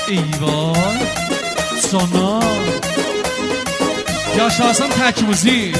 Eyvah sana yaşasın tek müzik.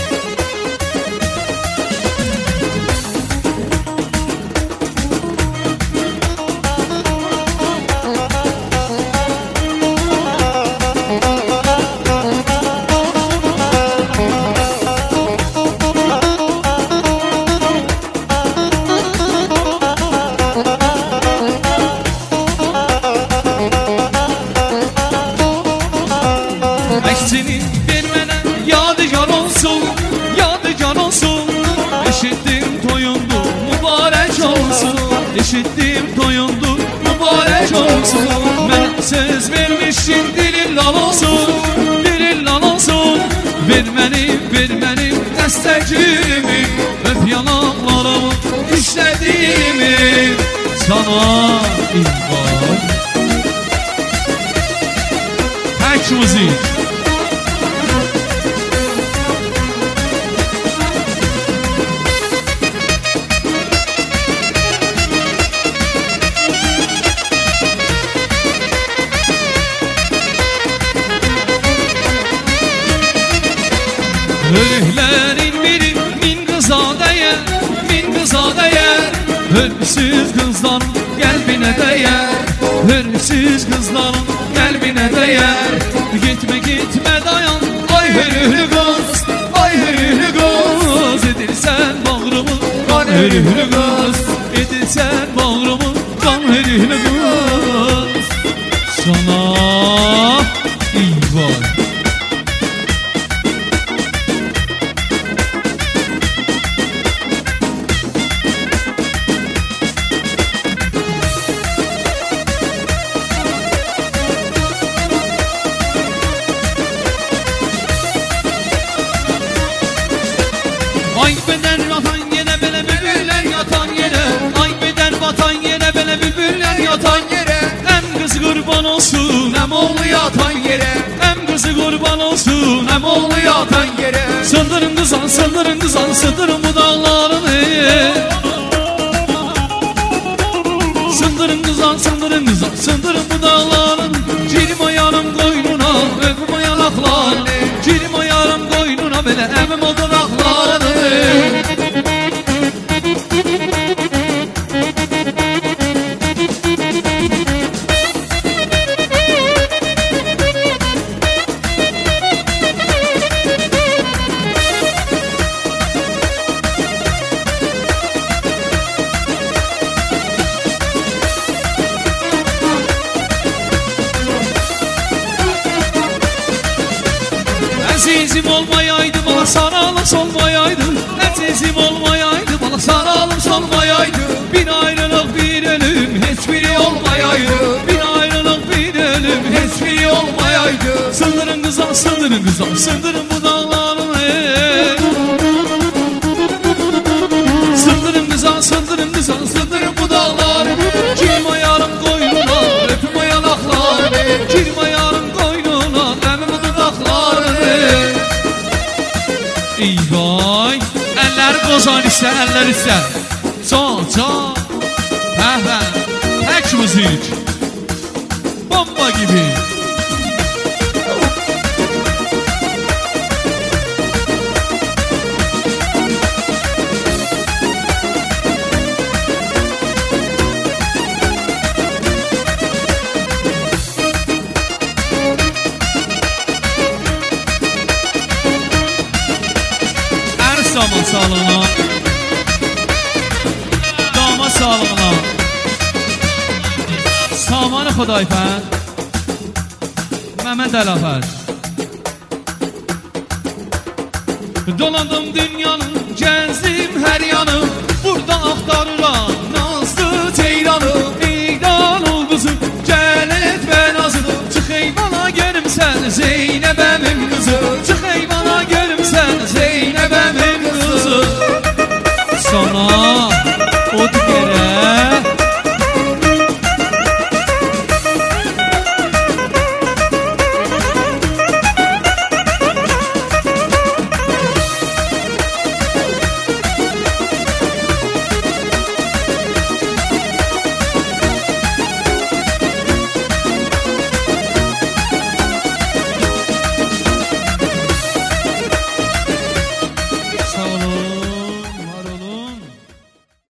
Senin vermene yadigar olsun, yadigar olsun. Eşittim toyundu, mübarek olsun. Eşittim toyundu, mübarek olsun. Ben söz vermişim, dilin lal olsun, dilin lal olsun. Vermenim destekimi, öp yanaklarımı işlediğimi. Sana iman tek müzik. Ölülerin biri min kıza değer, min kıza değer. Hırsız kızların kalbine değer, hırsız kızların kalbine değer. Gitme gitme dayan, ay hürülü kız, ay hürülü kız. Edirsen bağrımı kan hürülü kız, edirsen bağrımı kan hürülü kız. Sana eyvah. Ay beden yatan yere böyle bülbüller yatan yere. Ay beden vatan yere böyle bülbüller yatan yere. Hem kızı kurban olsun hem oğlu yatan yere. Hem kızı kurban olsun hem oğlu yatan yere. Sındırın kızan, sındırın kızan, sındırın bu dağlarını. Sındırın kızan, sındırın kızan, sındırın bu dağlarını. Cirim ayağım koynuna, öpüm ayalaklarını. Cirim ayağım koynuna, böyle evim o dudaklarını. Azizim olmayaydı bana saralım solmayaydı. Azizim olmayaydı bana saralım solmayaydı. Bir ayrılık bir ölüm hiçbiri olmayaydı. Bir ayrılık bir ölüm hiçbiri olmayaydı. Sındırın kızan, sındırın kızan, sındırın bu dağlarını. Sındırın kızan, sındırın kızan, sındırın bu dağlarını. Girme yarım koynuna, öpüm ayalaklarını. Girme yarım koynuna, emim dudaklarını. Eyvay, eller bozan ister, eller ister. Son, son. He, tek müzik. Bomba gibi. Dama sağlığına, dama sağlığına. Samanı Xudayfənd, Mehmet Əlafət. Dolandım dünyanın, gezdim her yanı. Burada axtarıram